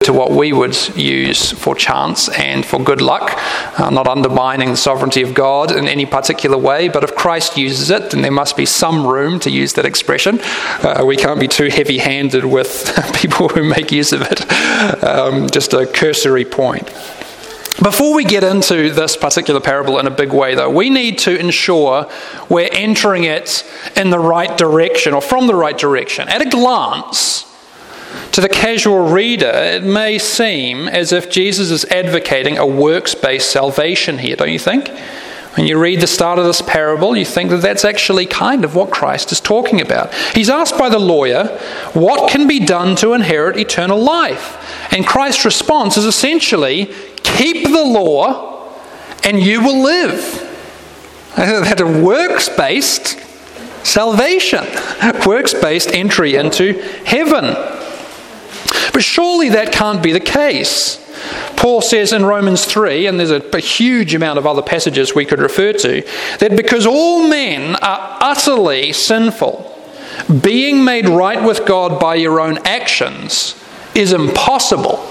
to what we would use for chance and for good luck, not undermining the sovereignty of God in any particular way, but if Christ uses it, then there must be some room to use that expression. We can't be too heavy-handed with people who make use of it. Just a cursory point. Before we get into this particular parable in a big way, though, we need to ensure we're entering it in the right direction, or from the right direction. At a glance, to the casual reader, it may seem as if Jesus is advocating a works-based salvation here, don't you think? When you read the start of this parable, you think that that's actually kind of what Christ is talking about. He's asked by the lawyer, what can be done to inherit eternal life? And Christ's response is essentially, keep the law and you will live. That's a works-based salvation, works-based entry into heaven. But surely that can't be the case. Paul says in Romans 3, and there's a huge amount of other passages we could refer to, that because all men are utterly sinful, being made right with God by your own actions is impossible.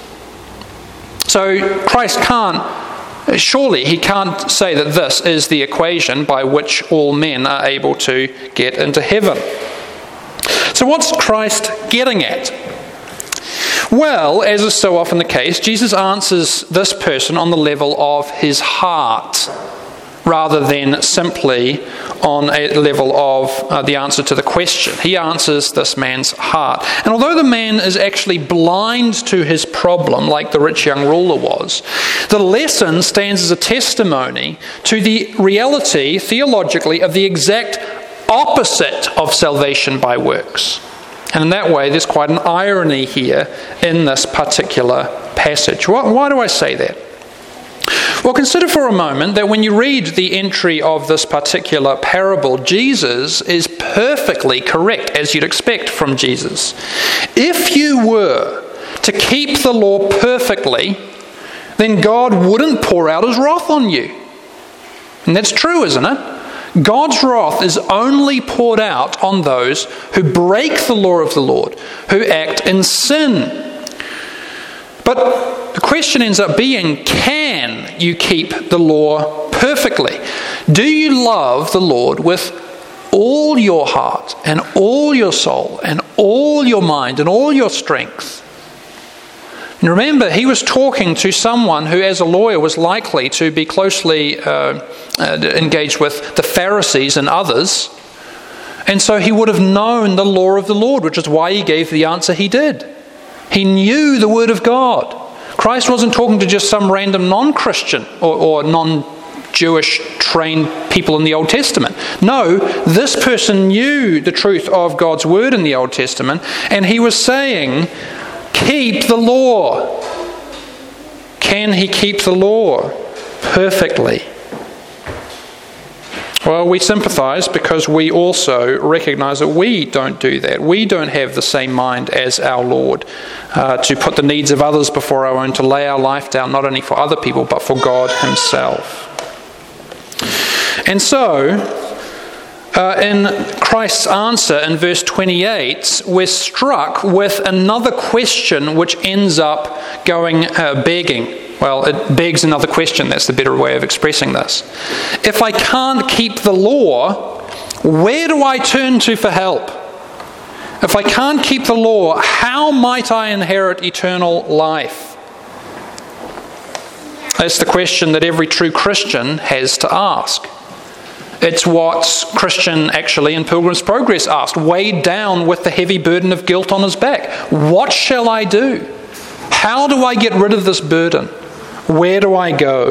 So Christ surely he can't say that this is the equation by which all men are able to get into heaven. So what's Christ getting at? Well, as is so often the case, Jesus answers this person on the level of his heart, rather than simply on a level of the answer to the question. He answers this man's heart. And although the man is actually blind to his problem, like the rich young ruler was, the lesson stands as a testimony to the reality, theologically, of the exact opposite of salvation by works. And in that way, there's quite an irony here in this particular passage. Why do I say that? Well, consider for a moment that when you read the entry of this particular parable, Jesus is perfectly correct, as you'd expect from Jesus. If you were to keep the law perfectly, then God wouldn't pour out his wrath on you. And that's true, isn't it? God's wrath is only poured out on those who break the law of the Lord, who act in sin. But the question ends up being, can you keep the law perfectly? Do you love the Lord with all your heart and all your soul and all your mind and all your strength? And remember, he was talking to someone who, as a lawyer, was likely to be closely engaged with the Pharisees and others. And so he would have known the law of the Lord, which is why he gave the answer he did. He knew the Word of God. Christ wasn't talking to just some random non-Christian or non-Jewish trained people in the Old Testament. No, this person knew the truth of God's Word in the Old Testament, and he was saying, keep the law. Can he keep the law perfectly? Well, we sympathize because we also recognize that we don't do that. We don't have the same mind as our Lord to put the needs of others before our own, to lay our life down not only for other people but for God himself. And so, in Christ's answer in verse 28, we're struck with another question which ends up going begging. Well, it begs another question. That's the better way of expressing this. If I can't keep the law, where do I turn to for help? If I can't keep the law, how might I inherit eternal life? That's the question that every true Christian has to ask. It's what Christian actually in Pilgrim's Progress asked, weighed down with the heavy burden of guilt on his back. What shall I do? How do I get rid of this burden? Where do I go?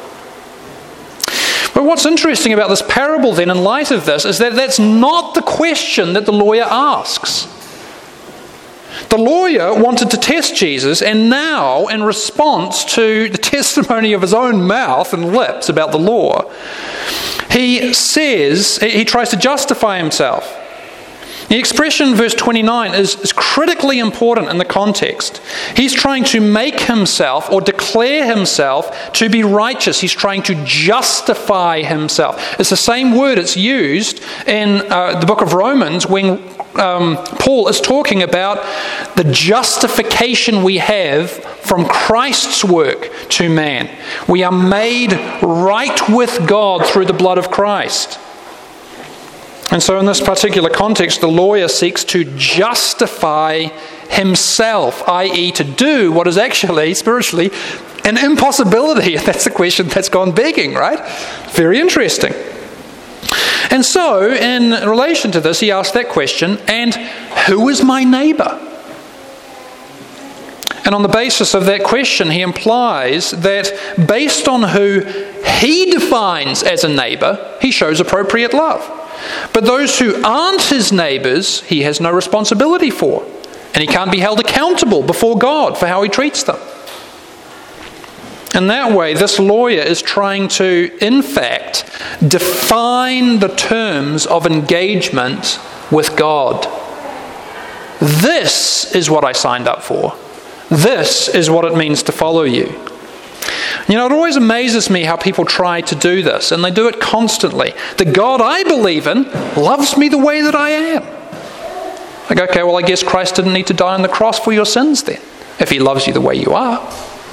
But what's interesting about this parable then, in light of this, is that that's not the question that the lawyer asks. The lawyer wanted to test Jesus, and now, in response to the testimony of his own mouth and lips about the law, he tries to justify himself. The expression verse 29 is critically important in the context. He's trying to make himself or declare himself to be righteous. He's trying to justify himself. It's the same word it's used in the book of Romans when Paul is talking about the justification we have from Christ's work to man. We are made right with God through the blood of Christ. And so in this particular context, the lawyer seeks to justify himself, i.e. to do what is actually, spiritually, an impossibility. That's the question that's gone begging, right? Very interesting. And so, in relation to this, he asks that question, and who is my neighbour? And on the basis of that question, he implies that based on who he defines as a neighbour, he shows appropriate love. But those who aren't his neighbours, he has no responsibility for. And he can't be held accountable before God for how he treats them. In that way, this lawyer is trying to, in fact, define the terms of engagement with God. This is what I signed up for. This is what it means to follow you. You know, it always amazes me how people try to do this, and they do it constantly. The God I believe in loves me the way that I am. I go, okay, well, I guess Christ didn't need to die on the cross for your sins then, if he loves you the way you are.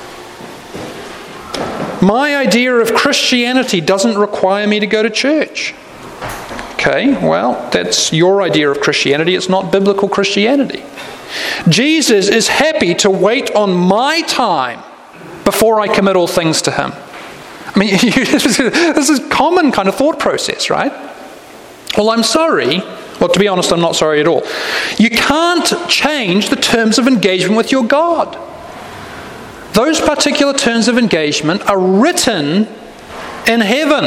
My idea of Christianity doesn't require me to go to church. Okay, well, that's your idea of Christianity. It's not biblical Christianity. Jesus is happy to wait on my time before I commit all things to him. I mean, this is common kind of thought process, right? Well, I'm sorry. Well, to be honest, I'm not sorry at all. You can't change the terms of engagement with your God. Those particular terms of engagement are written in heaven.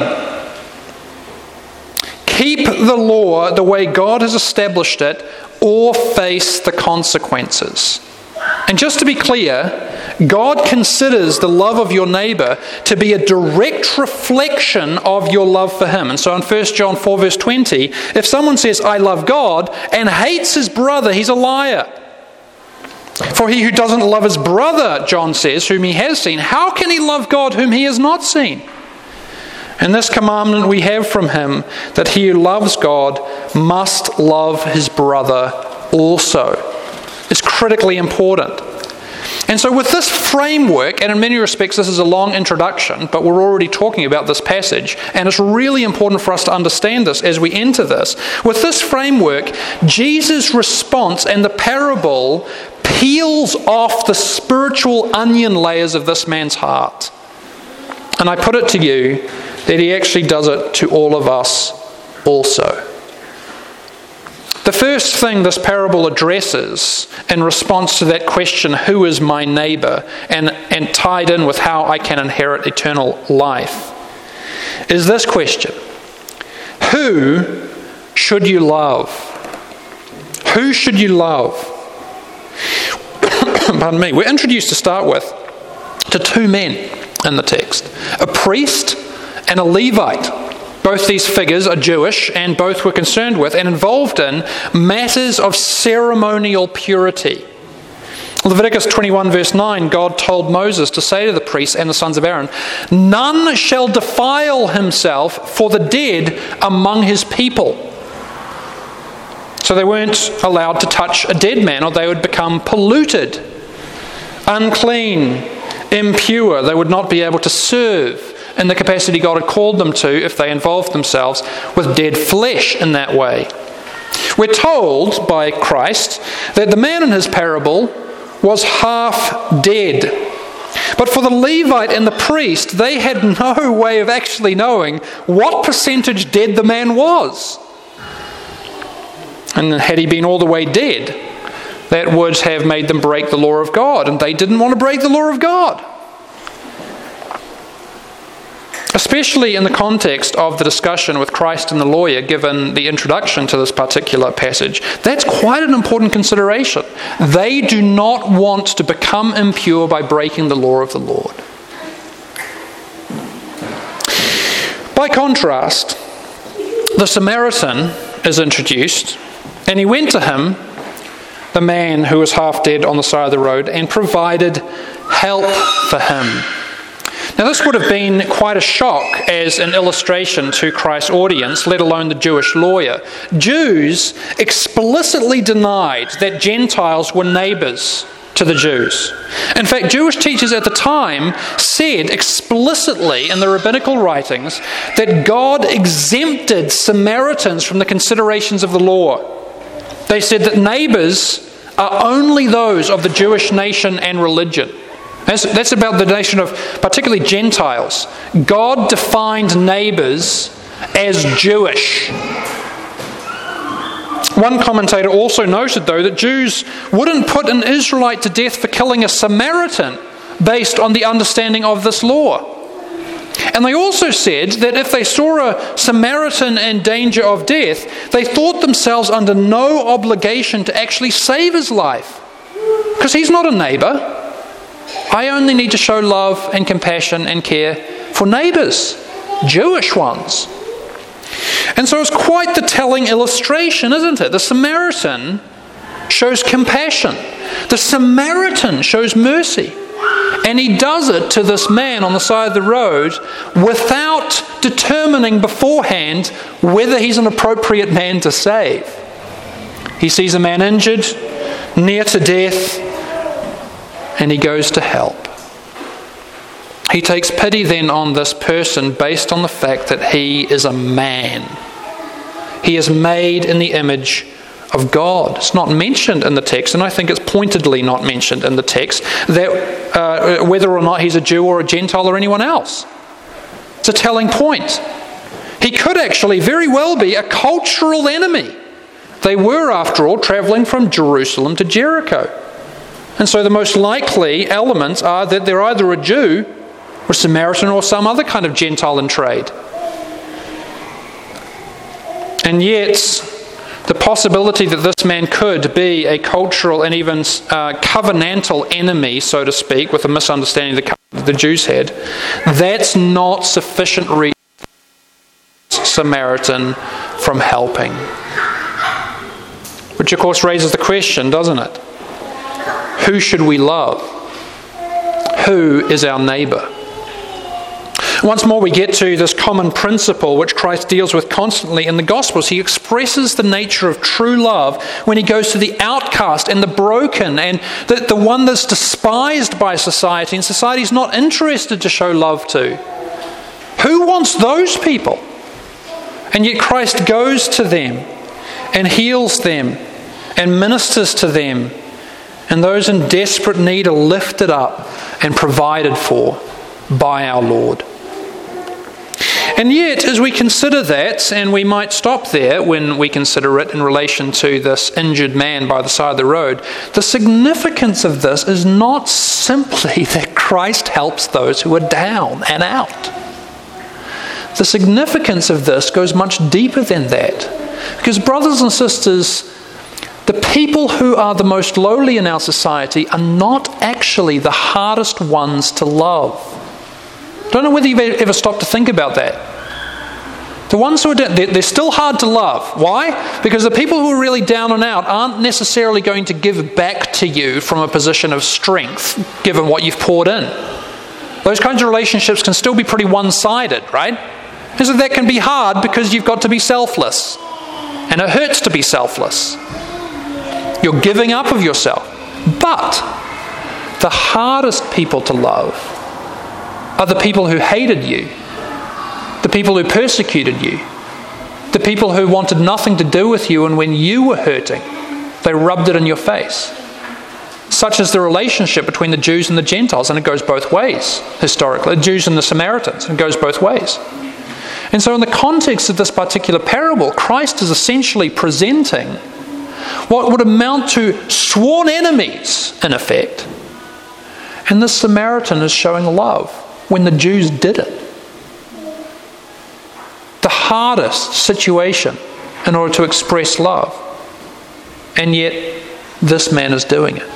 Keep the law the way God has established it, or face the consequences. And just to be clear, God considers the love of your neighbour to be a direct reflection of your love for him. And so in 1 John 4 verse 20, if someone says, I love God, and hates his brother, he's a liar. For he who doesn't love his brother, John says, whom he has seen, how can he love God whom he has not seen? And this commandment we have from him, that he who loves God must love his brother also. It's critically important. And so with this framework, and in many respects this is a long introduction, but we're already talking about this passage, and it's really important for us to understand this as we enter this. With this framework, Jesus' response and the parable peels off the spiritual onion layers of this man's heart. And I put it to you that he actually does it to all of us also. The first thing this parable addresses in response to that question, who is my neighbour, and tied in with how I can inherit eternal life, is this question: who should you love? Who should you love? Pardon me. We're introduced to start with to two men in the text, a priest and a Levite. Both these figures are Jewish, and both were concerned with and involved in matters of ceremonial purity. Leviticus 21 verse 9, God told Moses to say to the priests and the sons of Aaron, none shall defile himself for the dead among his people. So they weren't allowed to touch a dead man, or they would become polluted, unclean, impure. They would not be able to serve in the capacity God had called them to if they involved themselves with dead flesh in that way. We're told by Christ that the man in his parable was half dead. But for the Levite and the priest, they had no way of actually knowing what percentage dead the man was. And had he been all the way dead, that would have made them break the law of God, and they didn't want to break the law of God. Especially in the context of the discussion with Christ and the lawyer, given the introduction to this particular passage, that's quite an important consideration. They do not want to become impure by breaking the law of the Lord. By contrast, the Samaritan is introduced, And he went to him, the man who was half dead on the side of the road, and provided help for him. Now this would have been quite a shock as an illustration to Christ's audience, let alone the Jewish lawyer. Jews explicitly denied that Gentiles were neighbours to the Jews. In fact, Jewish teachers at the time said explicitly in the rabbinical writings that God exempted Samaritans from the considerations of the law. They said that neighbours are only those of the Jewish nation and religion. That's about the nation of particularly Gentiles. God defined neighbours as Jewish. One commentator also noted, though, that Jews wouldn't put an Israelite to death for killing a Samaritan based on the understanding of this law. And they also said that if they saw a Samaritan in danger of death, they thought themselves under no obligation to actually save his life, because he's not a neighbour. I only need to show love and compassion and care for neighbours, Jewish ones. And so it's quite the telling illustration, isn't it? The Samaritan shows compassion. The Samaritan shows mercy. And he does it to this man on the side of the road without determining beforehand whether he's an appropriate man to save. He sees a man injured, near to death, and he goes to help. He takes pity then on this person based on the fact that he is a man. He is made in the image of God. It's not mentioned in the text, and I think it's pointedly not mentioned in the text, that whether or not he's a Jew or a Gentile or anyone else. It's a telling point. He could actually very well be a cultural enemy. They were, after all, travelling from Jerusalem to Jericho. And so the most likely elements are that they're either a Jew or Samaritan or some other kind of Gentile in trade. And yet, the possibility that this man could be a cultural and even covenantal enemy, so to speak, with a misunderstanding that the Jews had, that's not sufficient reason to stop Samaritan from helping. Which of course raises the question, doesn't it? Who should we love? Who is our neighbour? Once more we get to this common principle which Christ deals with constantly in the Gospels. He expresses the nature of true love when he goes to the outcast and the broken and the one that's despised by society and society's not interested to show love to. Who wants those people? And yet Christ goes to them and heals them and ministers to them, and those in desperate need are lifted up and provided for by our Lord. And yet, as we consider that, and we might stop there when we consider it in relation to this injured man by the side of the road, the significance of this is not simply that Christ helps those who are down and out. The significance of this goes much deeper than that. Because brothers and sisters, the people who are the most lowly in our society are not actually the hardest ones to love. I don't know whether you've ever stopped to think about that. The ones who are down, they're still hard to love. Why? Because the people who are really down and out aren't necessarily going to give back to you from a position of strength, given what you've poured in. Those kinds of relationships can still be pretty one-sided, right? And so that can be hard because you've got to be selfless. And it hurts to be selfless. You're giving up of yourself. But the hardest people to love are the people who hated you, the people who persecuted you, the people who wanted nothing to do with you, and when you were hurting, they rubbed it in your face. Such is the relationship between the Jews and the Gentiles, and it goes both ways, historically. The Jews and the Samaritans, it goes both ways. And so in the context of this particular parable, Christ is essentially presenting what would amount to sworn enemies, in effect. And the Samaritan is showing love when the Jews didn't. The hardest situation in order to express love. And yet, this man is doing it.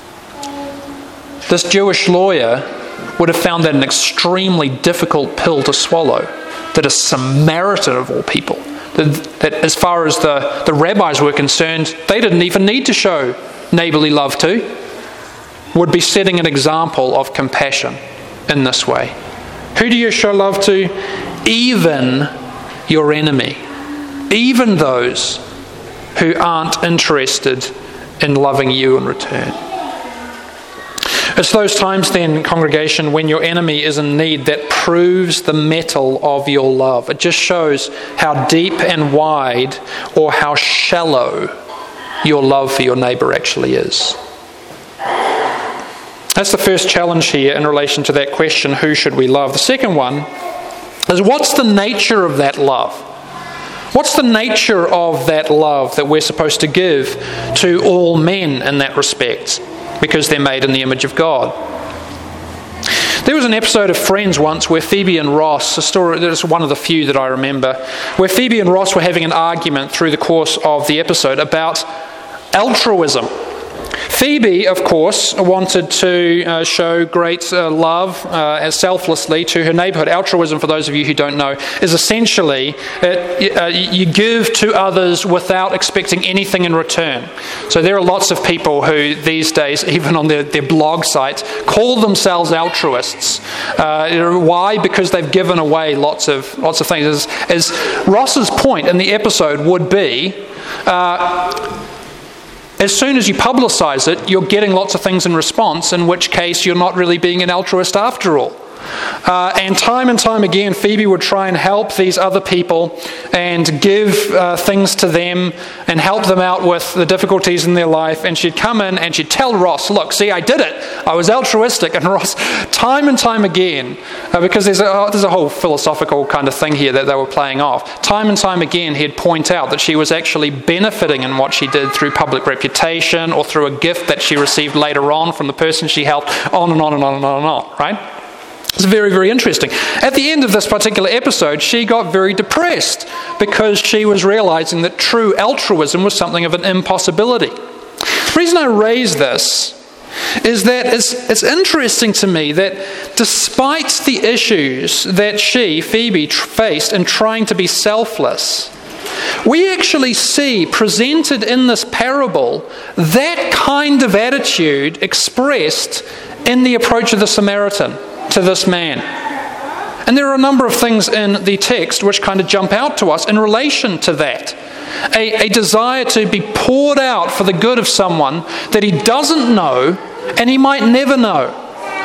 This Jewish lawyer would have found that an extremely difficult pill to swallow, that a Samaritan of all people that as far as the rabbis were concerned, they didn't even need to show neighbourly love to, would be setting an example of compassion in this way. Who do you show love to? Even your enemy. Even those who aren't interested in loving you in return. It's those times then, congregation, when your enemy is in need that proves the mettle of your love. It just shows how deep and wide or how shallow your love for your neighbour actually is. That's the first challenge here in relation to that question, who should we love? The second one is, what's the nature of that love? What's the nature of that love that we're supposed to give to all men in that respect? Because they're made in the image of God. There was an episode of Friends once where Phoebe and Ross, a story that's one of the few that I remember, where Phoebe and Ross were having an argument through the course of the episode about altruism. Phoebe, of course, wanted to show great love as selflessly to her neighbourhood. Altruism, for those of you who don't know, is essentially you give to others without expecting anything in return. So there are lots of people who these days, even on their blog sites, call themselves altruists. Why? Because they've given away lots of things. As Ross's point in the episode would be, as soon as you publicise it, you're getting lots of things in response, in which case you're not really being an altruist after all. And time again, Phoebe would try and help these other people and give things to them and help them out with the difficulties in their life. And she'd come in and she'd tell Ross, look, see, I did it. I was altruistic. And Ross, time and time again, because there's a whole philosophical kind of thing here that they were playing off. Time and time again, he'd point out that she was actually benefiting in what she did through public reputation or through a gift that she received later on from the person she helped, on and on and on and on and on, right? It's very, very interesting. At the end of this particular episode, she got very depressed because she was realizing that true altruism was something of an impossibility. The reason I raise this is that it's interesting to me that despite the issues that Phoebe, faced in trying to be selfless, we actually see presented in this parable that kind of attitude expressed in the approach of the Samaritan to this man. And there are a number of things in the text which kind of jump out to us in relation to that. A desire to be poured out for the good of someone that he doesn't know and he might never know.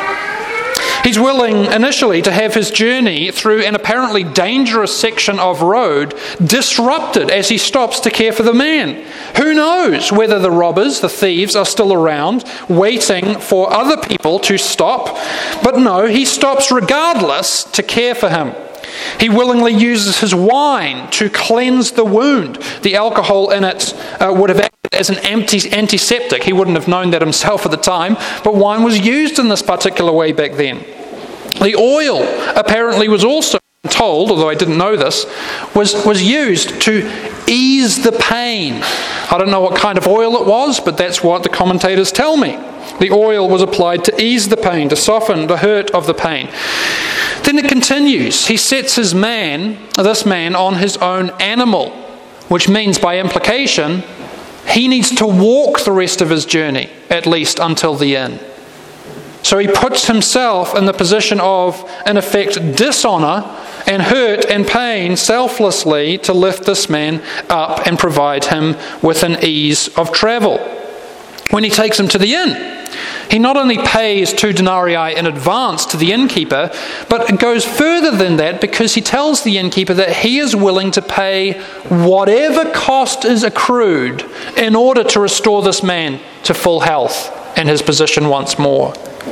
He's willing initially to have his journey through an apparently dangerous section of road disrupted as he stops to care for the man. Who knows whether the robbers, the thieves, are still around waiting for other people to stop. But no, he stops regardless to care for him. He willingly uses his wine to cleanse the wound. The alcohol in it would have acted as an antiseptic. He wouldn't have known that himself at the time, but wine was used in this particular way back then. The oil apparently was also told, although I didn't know this, was used to ease the pain. I don't know what kind of oil it was, but that's what the commentators tell me. The oil was applied to ease the pain, to soften the hurt of the pain. Then it continues. He sets this man on his own animal, which means by implication, he needs to walk the rest of his journey, at least until the inn. So he puts himself in the position of, in effect, dishonor and hurt and pain selflessly to lift this man up and provide him with an ease of travel. When he takes him to the inn, he not only pays 2 denarii in advance to the innkeeper, but it goes further than that because he tells the innkeeper that he is willing to pay whatever cost is accrued in order to restore this man to full health and his position once more.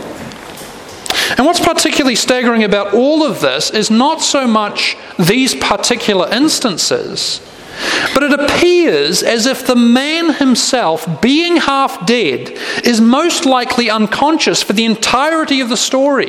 And what's particularly staggering about all of this is not so much these particular instances, but it appears as if the man himself, being half dead, is most likely unconscious for the entirety of the story.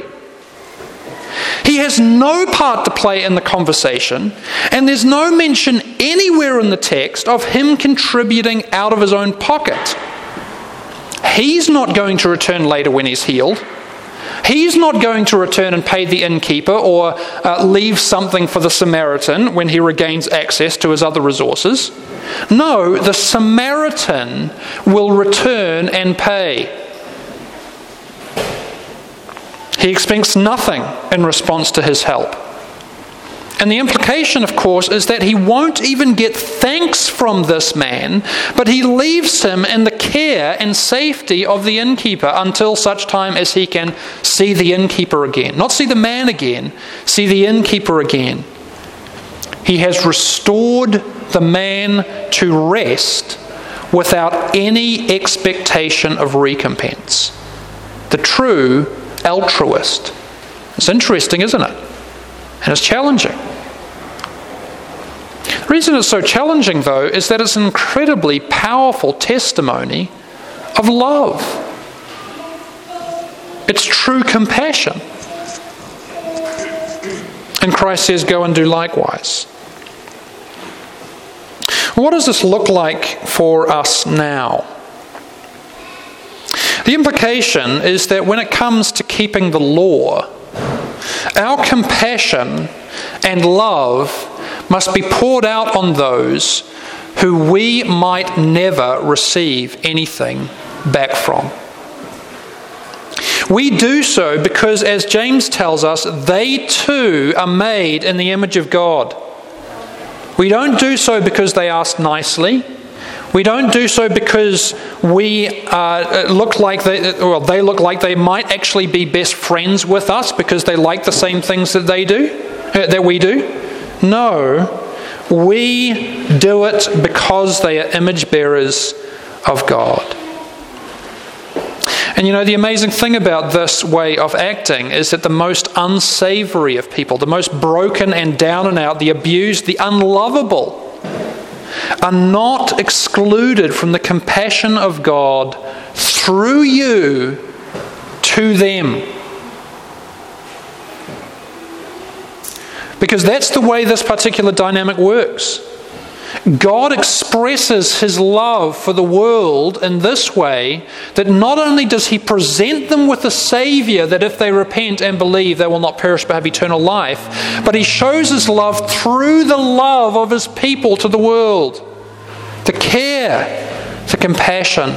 He has no part to play in the conversation, and there's no mention anywhere in the text of him contributing out of his own pocket. He's not going to return later when he's healed. He's not going to return and pay the innkeeper or leave something for the Samaritan when he regains access to his other resources. No, the Samaritan will return and pay. He expects nothing in response to his help. And the implication, of course, is that he won't even get thanks from this man, but he leaves him in the care and safety of the innkeeper until such time as he can see the innkeeper again. Not see the man again, see the innkeeper again. He has restored the man to rest without any expectation of recompense. The true altruist. It's interesting, isn't it? And it's challenging. The reason it's so challenging, though, is that it's an incredibly powerful testimony of love. It's true compassion. And Christ says, go and do likewise. What does this look like for us now? The implication is that when it comes to keeping the law, our compassion and love must be poured out on those who we might never receive anything back from. We do so because, as James tells us, they too are made in the image of God. We don't do so because they asked nicely. We don't do so because we they look like they might actually be best friends with us because they like the same things that we do. No, we do it because they are image bearers of God. And the amazing thing about this way of acting is that the most unsavory of people, the most broken and down and out, the abused, the unlovable, are not excluded from the compassion of God through you to them. Because that's the way this particular dynamic works. God expresses his love for the world in this way, that not only does he present them with a Saviour that if they repent and believe they will not perish but have eternal life, but he shows his love through the love of his people to the world. The care, the compassion,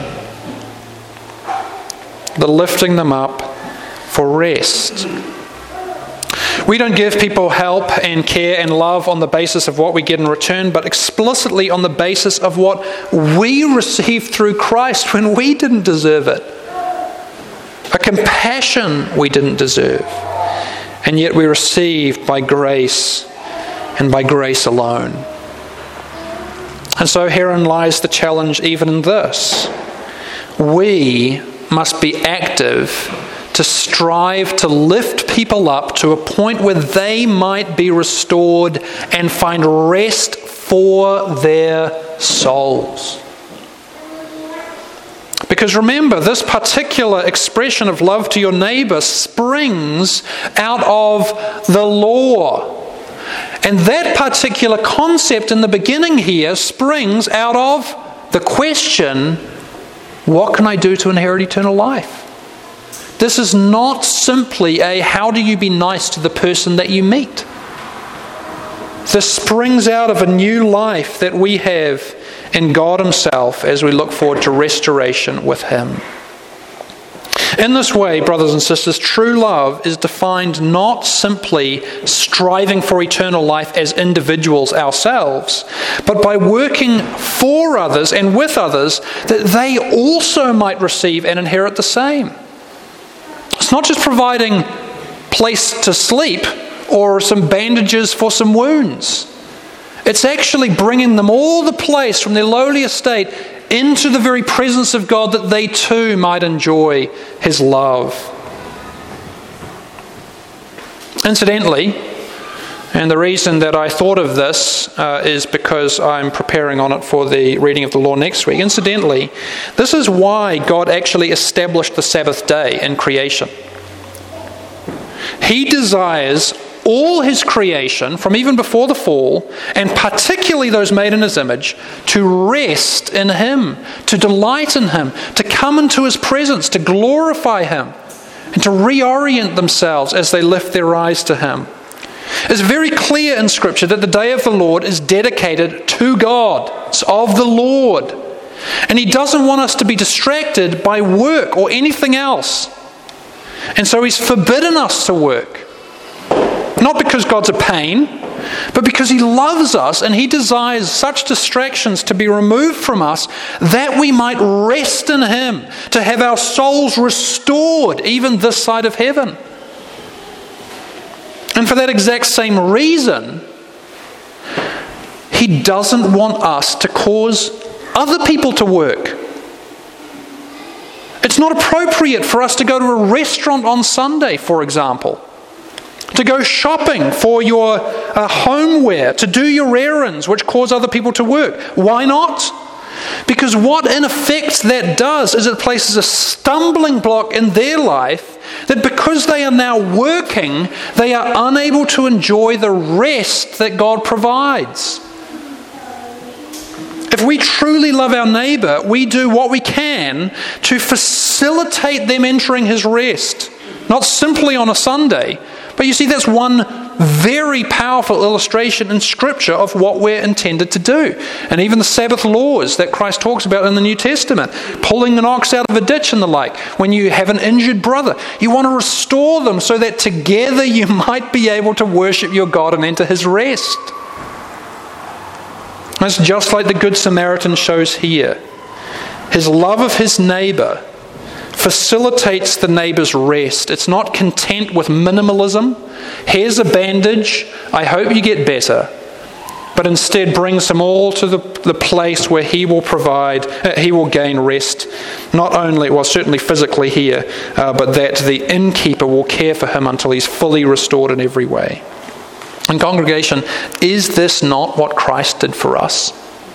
the lifting them up for rest. We don't give people help and care and love on the basis of what we get in return, but explicitly on the basis of what we received through Christ when we didn't deserve it. A compassion we didn't deserve, and yet we received by grace and by grace alone. And so herein lies the challenge even in this. We must be active to strive to lift people up to a point where they might be restored and find rest for their souls. Because remember, this particular expression of love to your neighbour springs out of the law. And that particular concept in the beginning here springs out of the question, what can I do to inherit eternal life? This is not simply a how do you be nice to the person that you meet. This springs out of a new life that we have in God himself as we look forward to restoration with him. In this way, brothers and sisters, true love is defined not simply striving for eternal life as individuals ourselves, but by working for others and with others that they also might receive and inherit the same. It's not just providing place to sleep or some bandages for some wounds. It's actually bringing them all the place from their lowly estate into the very presence of God that they too might enjoy his love. Incidentally, and the reason that I thought of this is because I'm preparing on it for the reading of the law next week. Incidentally, this is why God actually established the Sabbath day in creation. He desires all his creation, from even before the fall, and particularly those made in his image, to rest in him, to delight in him, to come into his presence, to glorify him. and to reorient themselves as they lift their eyes to Him. It's very clear in Scripture that the day of the Lord is dedicated to God. It's of the Lord. And He doesn't want us to be distracted by work or anything else. And so He's forbidden us to work. Not because God's a pain, but because He loves us and He desires such distractions to be removed from us that we might rest in Him, to have our souls restored even this side of heaven. And for that exact same reason, He doesn't want us to cause other people to work. It's not appropriate for us to go to a restaurant on Sunday, for example, to go shopping for your homeware, to do your errands, which cause other people to work. Why not? Because what in effect that does is it places a stumbling block in their life that because they are now working, they are unable to enjoy the rest that God provides. If we truly love our neighbour, we do what we can to facilitate them entering His rest. Not simply on a Sunday, but you see that's one very powerful illustration in Scripture of what we're intended to do. And even the Sabbath laws that Christ talks about in the New Testament, pulling an ox out of a ditch and the like, when you have an injured brother, you want to restore them so that together you might be able to worship your God and enter His rest. It's just like the Good Samaritan shows here. His love of his neighbour facilitates the neighbour's rest. It's not content with minimalism. Here's a bandage, I hope you get better. But instead brings them all to the place where he will provide, he will gain rest. Not only, well certainly physically here, but that the innkeeper will care for him until he's fully restored in every way. And congregation, is this not what Christ did for us?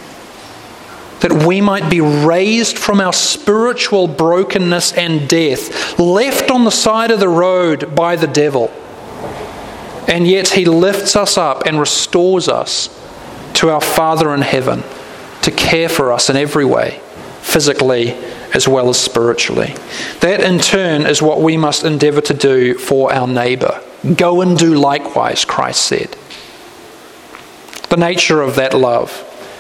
That we might be raised from our spiritual brokenness and death, left on the side of the road by the devil. And yet He lifts us up and restores us to our Father in heaven to care for us in every way, physically as well as spiritually. That in turn is what we must endeavour to do for our neighbour. Go and do likewise, Christ said. The nature of that love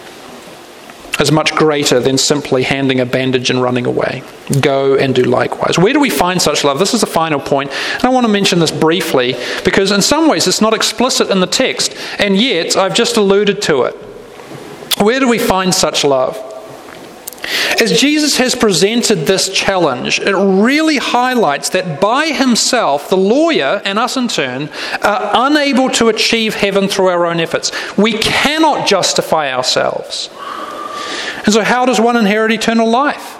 is much greater than simply handing a bandage and running away. Go and do likewise. Where do we find such love? This is the final point, and I want to mention this briefly because in some ways it's not explicit in the text, and yet I've just alluded to it. Where do we find such love? As Jesus has presented this challenge, it really highlights that by Himself, the lawyer, and us in turn, are unable to achieve heaven through our own efforts. We cannot justify ourselves. And so how does one inherit eternal life?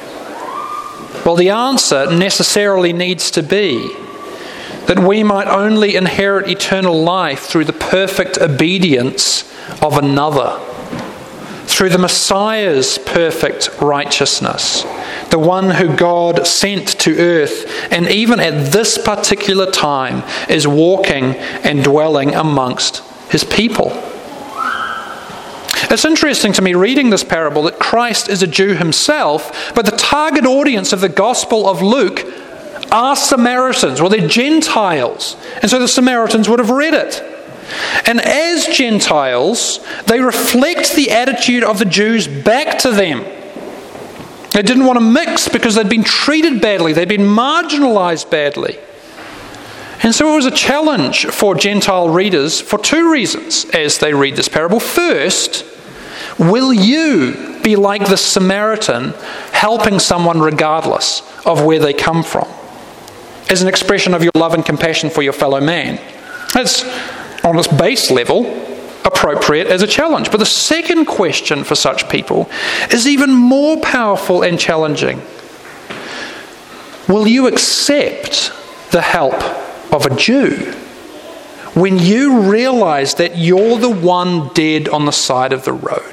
Well, the answer necessarily needs to be that we might only inherit eternal life through the perfect obedience of another, through the Messiah's perfect righteousness, the one who God sent to earth, and even at this particular time is walking and dwelling amongst His people. It's interesting to me reading this parable that Christ is a Jew himself, but the target audience of the Gospel of Luke are Samaritans. Well, they're Gentiles. And so the Samaritans would have read it. And as Gentiles, they reflect the attitude of the Jews back to them. They didn't want to mix because they'd been treated badly. They'd been marginalized badly. And so it was a challenge for Gentile readers for two reasons as they read this parable. First, will you be like the Samaritan, helping someone regardless of where they come from, as an expression of your love and compassion for your fellow man? That's, on its base level, appropriate as a challenge. But the second question for such people is even more powerful and challenging. Will you accept the help of a Jew when you realize that you're the one dead on the side of the road?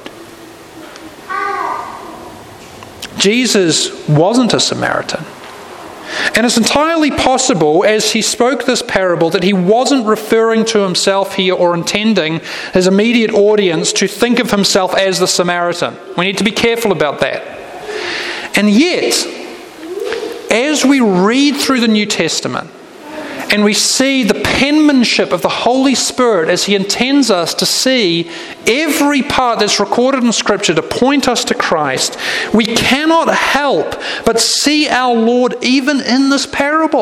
Jesus wasn't a Samaritan. And it's entirely possible, as he spoke this parable, that he wasn't referring to himself here or intending his immediate audience to think of himself as the Samaritan. We need to be careful about that. And yet, as we read through the New Testament and we see the penmanship of the Holy Spirit as He intends us to see every part that's recorded in Scripture to point us to Christ, we cannot help but see our Lord even in this parable.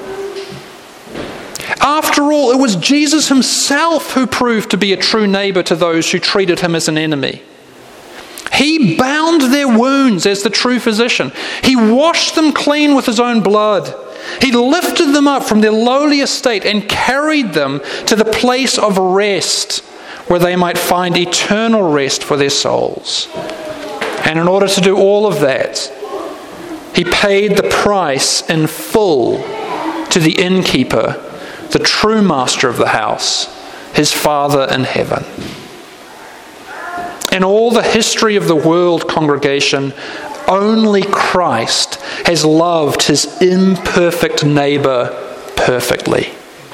After all, it was Jesus Himself who proved to be a true neighbor to those who treated Him as an enemy. He bound their wounds as the true physician. He washed them clean with His own blood. He lifted them up from their lowly estate and carried them to the place of rest where they might find eternal rest for their souls. And in order to do all of that, He paid the price in full to the innkeeper, the true master of the house, His Father in heaven. In all the history of the world, congregation, only Christ has loved His imperfect neighbor perfectly.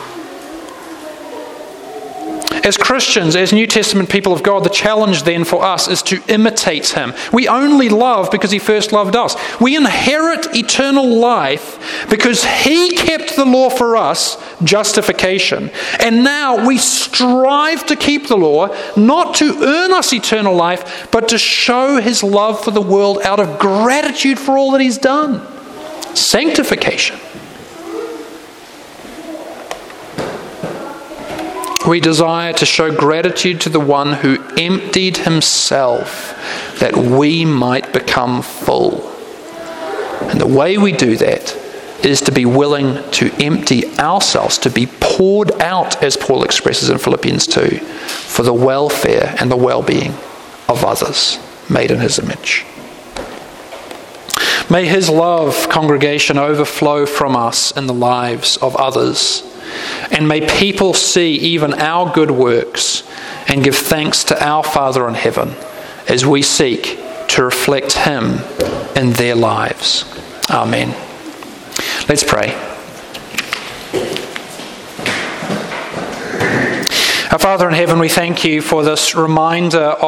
As Christians, as New Testament people of God, the challenge then for us is to imitate Him. We only love because He first loved us. We inherit eternal life because He kept the law for us, justification. And now we strive to keep the law, not to earn us eternal life, but to show His love for the world out of gratitude for all that He's done. Sanctification. We desire to show gratitude to the one who emptied Himself that we might become full. And the way we do that is to be willing to empty ourselves, to be poured out, as Paul expresses in Philippians 2, for the welfare and the well-being of others made in His image. May His love, congregation, overflow from us in the lives of others. And may people see even our good works and give thanks to our Father in heaven as we seek to reflect Him in their lives. Amen. Let's pray. Our Father in heaven, we thank You for this reminder